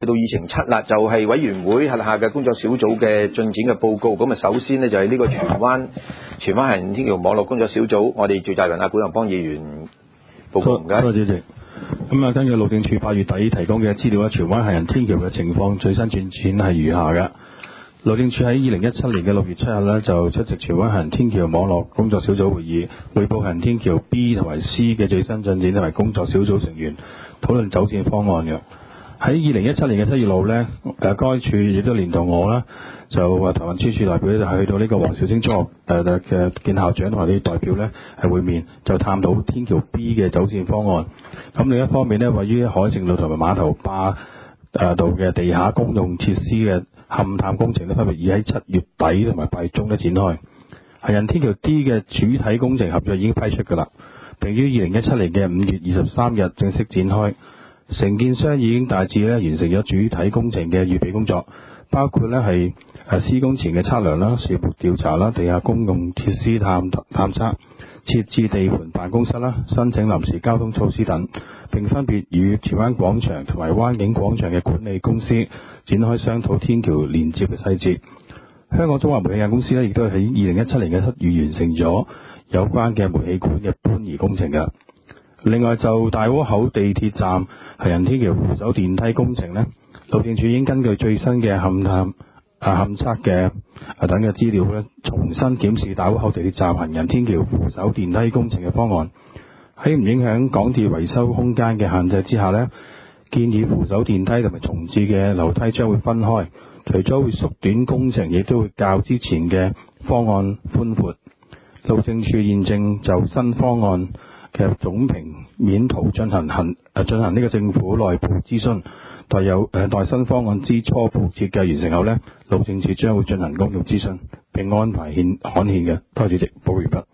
到議程7啦，就係委員會轄下嘅工作小組嘅進展嘅報告。咁啊，首先呢，就係呢個荃灣行人天橋網絡工作小組，我哋召集人古林邦議員報告。唔該。 多謝主席。咁啊，根據路政署8月底提供嘅資料咧，荃灣行人天橋嘅情況最新進展係如下嘅。路政署喺2017年嘅6月7日咧，就出席荃灣行人天橋網絡工作小組會議，匯報行人天橋 B 同埋 C 嘅最新進展，同埋工作小組成員討論走線方案嘅。喺2017年嘅7月6日咧，該處亦都連同我啦，就台運輸署代表就去到呢個黃兆星中學嘅見校長同埋啲代表咧係會面，就探討天橋 B 嘅走線方案。咁另一方面咧，位於海盛路同埋碼頭壩道嘅地下公用設施嘅勘探工程咧，分別已喺7月底同埋8月中咧展開。行人天橋 D 嘅主體工程合約已經批出㗎啦，並於2017年嘅5月23日正式展開。承建商已經大致咧完成咗主體工程嘅預備工作，包括咧係施工前嘅測量啦、事務調查啦、地下公用設施探測、設置地盤辦公室啦、申請臨時交通措施等，並分別與荃灣廣場同埋灣景廣場嘅管理公司展開商討天橋連接嘅細節。香港中華煤氣有限公司咧亦都係喺2017年嘅7月完成咗有關嘅煤氣管嘅搬移工程嘅。另外就大窩口地鐵站行人天橋扶手電梯工程呢，路政署已經根據最新嘅勘測嘅等嘅資料咧，重新檢視大窩口地鐵站行人天橋扶手電梯工程嘅方案。喺唔影響港鐵維修空間嘅限制之下呢，建議扶手電梯同埋重置嘅樓梯將會分開，除咗會縮短工程，亦都會較之前嘅方案寬闊。路政署現正就新方案嘅總平面圖進行呢個政府內部諮詢，待新方案之初步設計完成後呢，路政署將會進行公眾諮詢並安排刊憲嘅。多謝主席，報告完畢。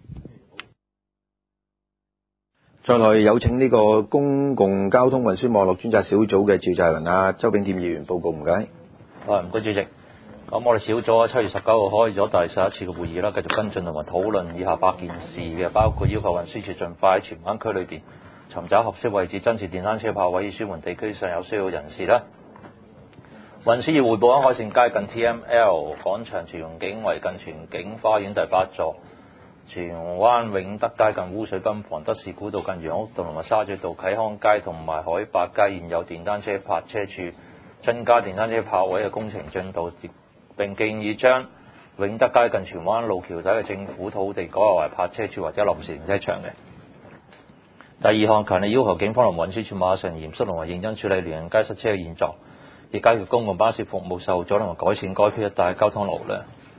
再來有請呢個公共交通運輸網絡專責小組嘅召集人周炳添議員報告。唔該。 唔該主席。咁我哋小組喺7月19號開咗第11次嘅會議啦，繼續跟進同埋討論以下8件事嘅，包括要求運輸署盡快喺荃灣區裏邊尋找合適位置增設電單車泊位，以舒緩地區上有需要人士啦。運輸業匯報喺海線街近 TML 廣場荃榮景圍近荃景花園第8座，荃灣永德街近污水泵房、德士古道近楊屋道同埋沙咀道啟康街同埋海八街現有電單車泊車處增加電單車泊位嘅工程進度，並建議將永德街近荃灣路橋底嘅政府土地改劃為泊車處或者臨時停車場嘅。第二項，強烈要求警方同運輸署馬上嚴肅同埋認真處理聯人街塞車嘅現狀，以解決公共巴士服務受阻同埋改善該區一帶交通流量。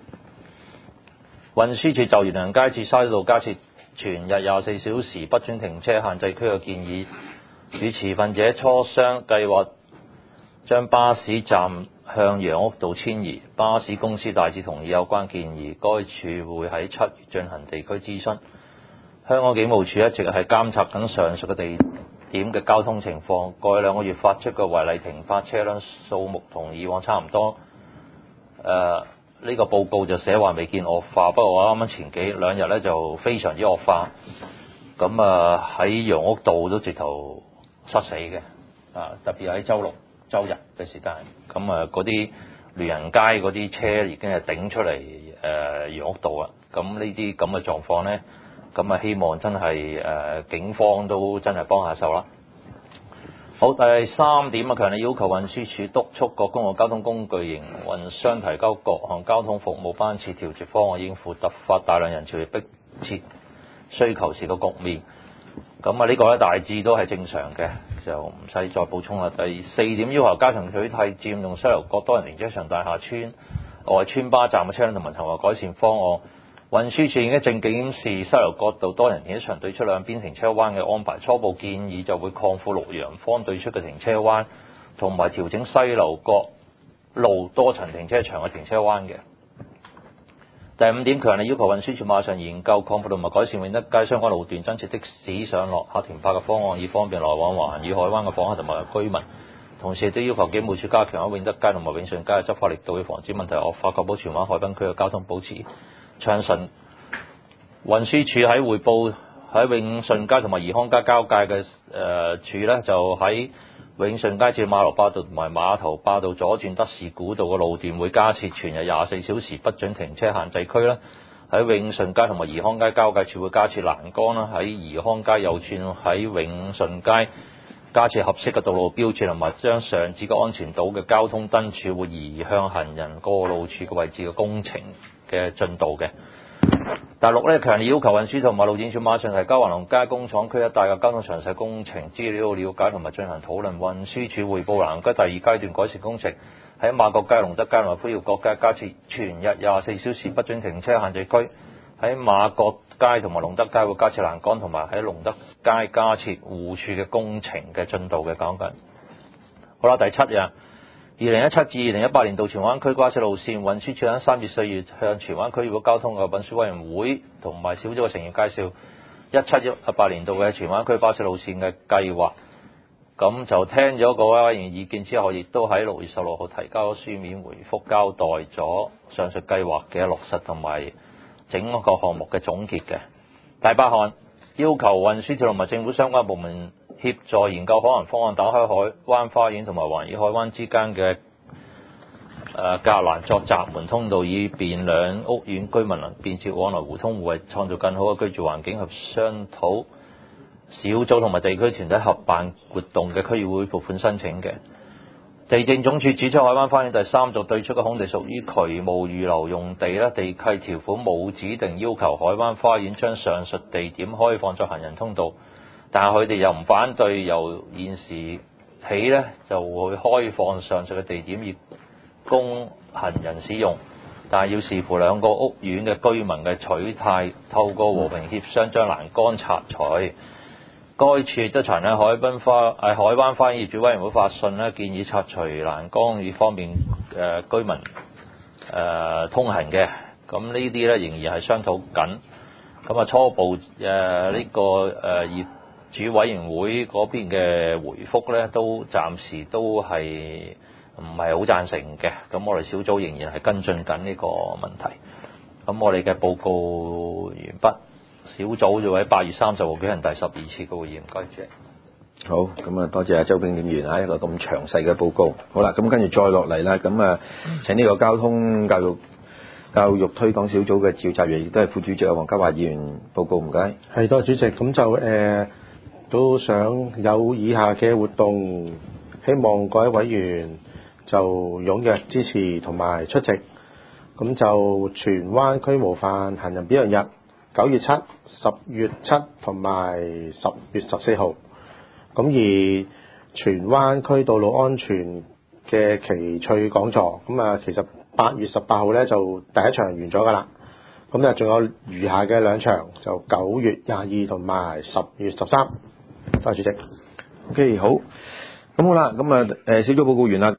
運輸署就聯人街至沙咀道加設全日24小時不准停車限制區嘅建議，與持份者磋商，計劃將巴士站向楊屋道遷移，巴士公司大致同意有關建議，該處會喺7月進行地區諮詢。香港警務處一直係監察緊上述嘅地點嘅交通情況，過去2個月發出嘅違例停泊車輛數目同以往差唔多。呢個報告就寫話未見惡化，不過我啱啱前2日咧就非常之惡化，咁喺楊屋道都直頭塞死嘅，特別喺週6、週日嘅時間，咁嗰啲聯人街嗰啲車已經係頂出嚟楊屋道啦，咁呢啲咁嘅狀況咧，咁希望真係警方都真係幫下手啦。好，第3點強烈要求運輸署督促各公共交通工具營運商提交各項交通服務班次調節方案，應付突發大量人潮而迫切需求時嘅局面。咁呢個咧大致都係正常嘅，就唔使再補充啦。第4點要求加強取締佔用西樓角多人停車場大廈村外村巴站嘅車輛同埋尋求改善方案。運輸署已經正檢視西樓角道多人停車場對出兩邊停車灣嘅安排，初步建議就會擴闊綠楊坊對出嘅停車灣，同埋調整西樓角路多層停車場嘅停車灣嘅。第5點，強烈要求運輸署馬上研究擴闊同埋改善永德街相關路段，增設的士上落客停泊嘅方案，以方便來往環宇海灣嘅訪客同埋居民。同時亦都要求警務處加強喺永德街同埋永順街嘅執法力度，以防止問題惡化，確保荃灣海濱區嘅交通保持暢順。運輸署喺匯報喺永順街同埋怡康街交界嘅處呢，就喺永順街至馬羅壩道同埋碼頭壩道左轉德士古道嘅路段會加設全日24小時不准停車限制區啦。喺永順街同埋怡康街交界處會加設欄杆啦。喺怡康街右轉喺永順街加設合適嘅道路標誌，同埋將上址嘅安全島嘅交通燈柱會移向行人過路處嘅位置嘅工程嘅進度嘅。第六咧，強烈要求運輸同埋路政署馬上提交橫龍街工廠區一帶嘅交通詳細工程資料了解同埋進行討論。運輸署匯報橫龍街第二階段改善工程喺馬國街、龍德街同埋灰窰角街加設全日24小時不准停車限制區。喺馬國街同埋龍德街會加設欄杆，同埋喺龍德街加設護處嘅工程嘅進度嘅講緊。好啦，第七日，2017至2018年度荃灣區跨線路線，運輸署喺3月、4月向荃灣區域交通嘅運輸委員會同埋小組嘅成員介紹17-18年度嘅荃灣區巴士路線嘅計劃。咁就聽咗各位委員意見之後，亦都喺6月16號提交書面回覆，交代咗上述計劃嘅落實同埋整個項目嘅總結嘅。第八項，要求運輸署同埋政府相關部門協助研究可能方案，打開海灣花園同埋環宇海灣之間嘅隔欄作閘門通道，以便兩屋苑居民能便捷往來互通互惠，創造更好嘅居住環境，及商討小組同埋地區團體合辦活動嘅區議會撥款申請嘅。地政總署指出，海灣花園第3座對出嘅空地屬於渠務預留用地啦，地契條款冇指定要求海灣花園將上述地點開放作行人通道，但係佢哋又唔反對由現時起呢就會開放上述嘅地點以供行人使用，但係要視乎兩個屋苑嘅居民嘅取態，透過和平協商將欄杆拆除。該處亦都曾喺海灣花園業主委員會發信咧，建議拆除欄杆以方便居民通行嘅。咁呢啲咧仍然係商討緊。咁啊初步呢個業主委員會嗰邊嘅回覆咧，都暫時都係唔係好贊成嘅。咁我哋小組仍然係跟進緊呢個問題。咁我哋嘅報告完畢。小組就喺8月30號舉行第12次嘅會議，唔該謝。 好，咁啊多謝阿周炳點員一個咁詳細嘅報告。好啦，咁跟住再落嚟啦，咁啊請呢個交通教育推廣小組嘅召集人，亦都係副主席黃家華議員報告，唔該。 係，多謝主席。咁就都想有以下嘅活動，希望各位委員就踴躍支持同埋出席。咁就荃灣區模範行人表揚日。9月7、10月7同埋10月14號，咁而荃灣區道路安全嘅奇趣講座，咁啊其實8月18號咧就第一場完咗㗎啦，咁啊仲有餘下嘅兩場，就9月22同埋10月13。多謝主席。 OK， 好，咁好啦，咁啊小組報告完啦。